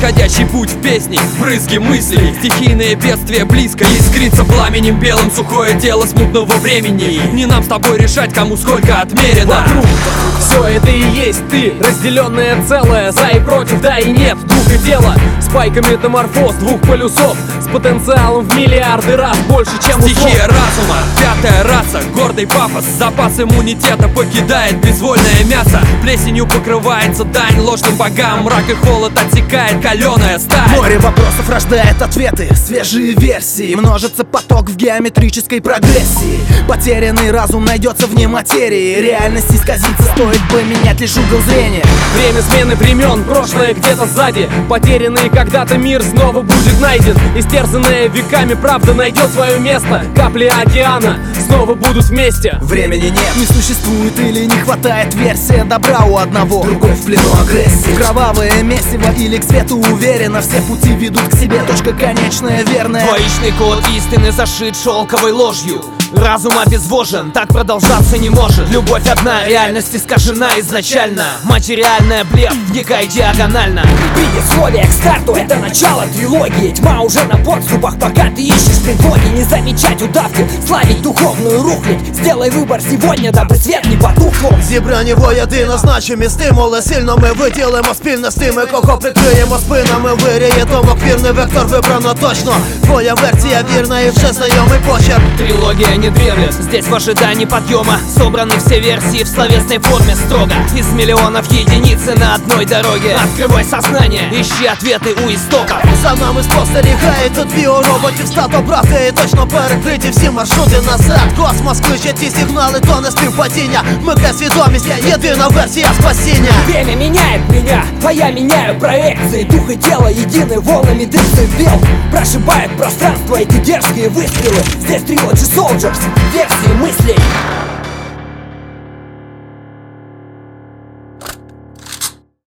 Нисходящий путь в песне, брызги мыслей, стихийные бедствия близко. Искрится пламенем белым сухое тело смутного времени. Не нам с тобой решать, кому сколько отмерено. Все это и есть ты, разделенное целое, за и против, да и нет, дух и тело. Спайка метаморфоз двух полюсов, с потенциалом в миллиарды раз больше, чем у слов. Стихия разума, пятая раса, гордый пафос, запас иммунитета покидает безвольное мясо. Плесенью покрывается дань ложным богам, мрак и холод отсекает каленая сталь. Море вопросов рождает ответы, свежие версии, множится поток в геометрической прогрессии. Потерянный разум найдется вне материи, реальность исказится, стоит бы менять лишь угол зрения. Время смены времен, прошлое где-то сзади. Потерянный когда-то мир снова будет найден. Истерзанная веками правда найдет свое место. Капли океана снова будут вместе. Времени нет, не существует или не хватает версия добра у одного, другой в плену агрессии. Кровавое месиво или к свету уверенно, все пути ведут к себе, точка конечная верная. Двоичный код истины зашит шелковой ложью. Разум обезвожен, так продолжаться не может. Любовь одна, реальность искажена изначально. Материальная блеф, вникай диагонально. Предисловие к старту — это начало трилогии. Тьма уже на подступах, пока ты ищешь предлоги. Не замечать удавки, славить духовную рухлядь. Сделай выбор сегодня, дабы свет не потухнув. Зібрані єдинозначні стимули, сильно ми виділимо спільно з тими, кого прикриємо спинами. Виріє тому вірний вектор вибрано точно. Твоя версія вірна і вже знайомий почерк. Трилогия не древлет, здесь в ожидании подъема собраны все версии в словесной форме строго. Из миллионов единицы на одной дороге. Открывай сознание, ищи ответы у истоков. За нами спостерігає тут біороботів стато брати. І точно перекриті всі маршрути назад. Космос кличе ті сигнали, то не співпадіння. Вмикай свідомість, єдина версія спасіння. Время меняет меня, а я меняю проекции. Дух и тело едины, волнами дышит бел. Прошибает пространство эти дерзкие выстрелы. Здесь Trilogy Soldiers, версии мыслей.